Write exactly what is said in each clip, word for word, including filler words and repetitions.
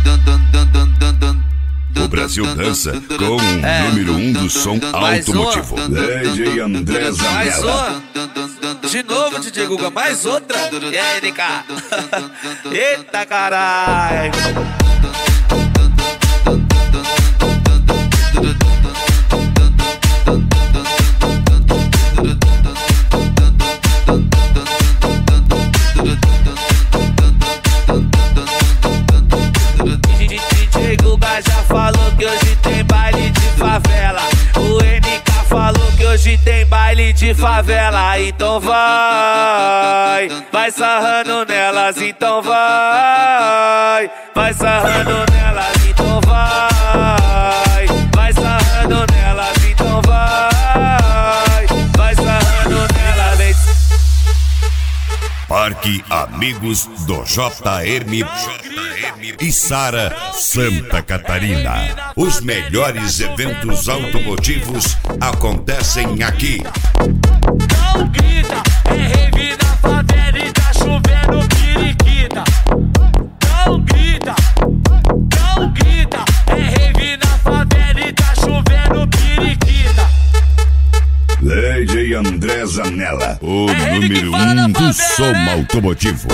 O Brasil dança com o é. número um do som mais automotivo. D J André Zanella. Mais uma. De novo, D J Guga, mais outra. E aí, N K? Eita, caralho. D J Guga já falou que hoje tem baile de favela. O N K falou que hoje tem baile de favela. Então vai, vai sarrando nelas, então vai, vai sarrando nelas, então vai, vai sarrando nelas, então vai, vai sarrando nelas, vem. Parque Amigos do J M e Sara, Santa Catarina. Os melhores eventos automotivos acontecem aqui. Não grita, é rave na favela e tá chovendo periquita. Não grita, não grita, é rave na favela e tá chovendo periquita. D J André Zanella, o é número um do som automotivo.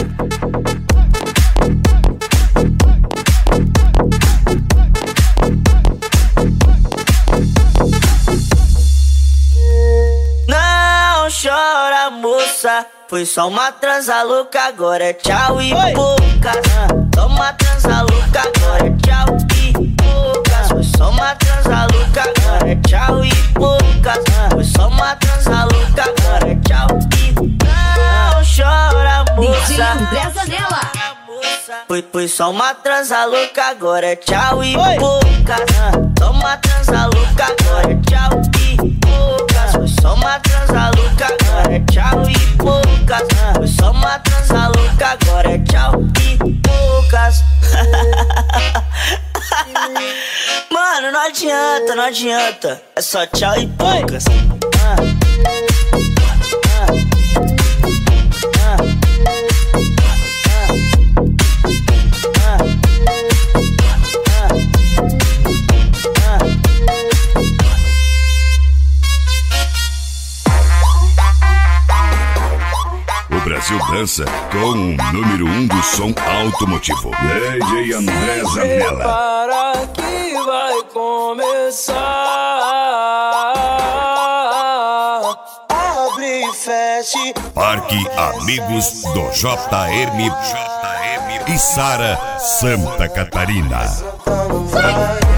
Chora, moça, foi só uma transa louca, agora é tchau e poucas. Toma transa louca, agora é tchau e poucas. Foi só uma transa louca, agora é tchau e poucas. Foi só uma transa louca, agora é tchau e não chora, moça. D J André Zanella. Foi, foi só uma transa louca, agora é tchau e poucas. Toma transa louca, agora é tchau e poucas. Foi só uma transa louca, agora é tchau e poucas. Foi só uma transa louca, agora é tchau e poucas. Mano, não adianta, não adianta. É só tchau e poucas. O Brasil dança com o número um do som automotivo. D J André Zanella. Para que vai começar. Abre e feche. Parque Amigos do J M e Sara, Santa Catarina.